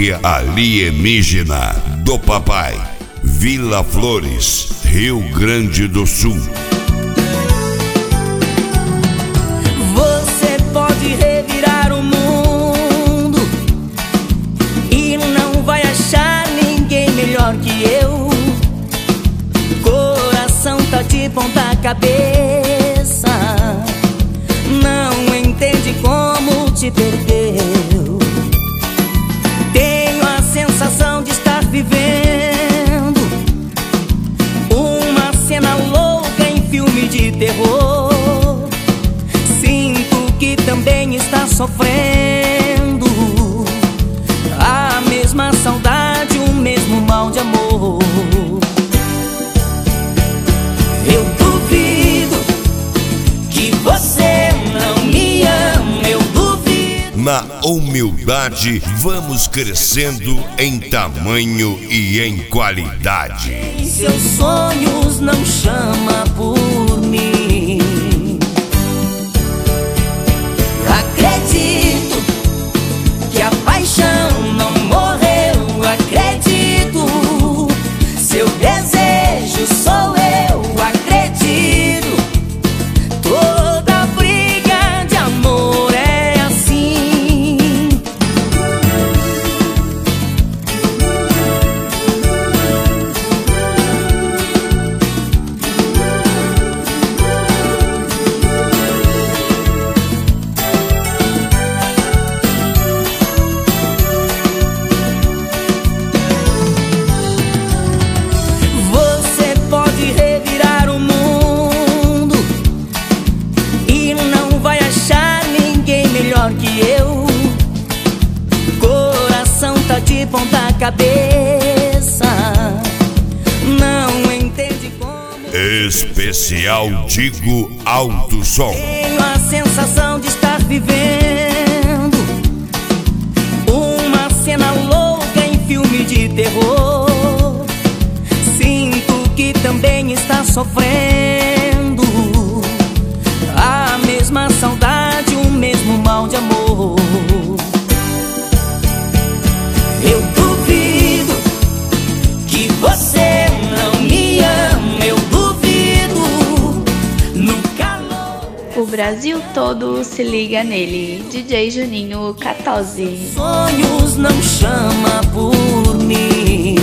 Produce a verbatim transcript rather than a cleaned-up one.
toque alienígena do papai. Vila Flores, Rio Grande do Sul. Você pode revirar o mundo e não vai achar ninguém melhor que eu. Coração tá de ponta cabeça, não entende como te perdeu. Tenho a sensação de estar vivendo uma cena louca em filme de terror. Sinto que também está sofrendo a mesma saudade, o mesmo mal de amor. Eu duvido que você não me ama, eu duvido. Na humildade, vamos crescendo em tamanho e em qualidade. Em seus sonhos não chama por mim. Acredito que a paixão não morreu. Acredito, seu desejo sou eu. Acredito, toda briga de amor é assim. Você pode revirar o mundo e não vai achar ninguém melhor que eu. Coração tá de ponta cabeça, não entende como. Especial Digo Alto Som. Tenho a sensação de estar vivendo uma cena louca em filme de terror. Sinto que também está sofrendo a mesma saudade, o mesmo mal de amor. Eu duvido que você não me ama, eu duvido no calor. O Brasil todo se liga nele. D J Juninho quatorze. Sonhos não chama por mim.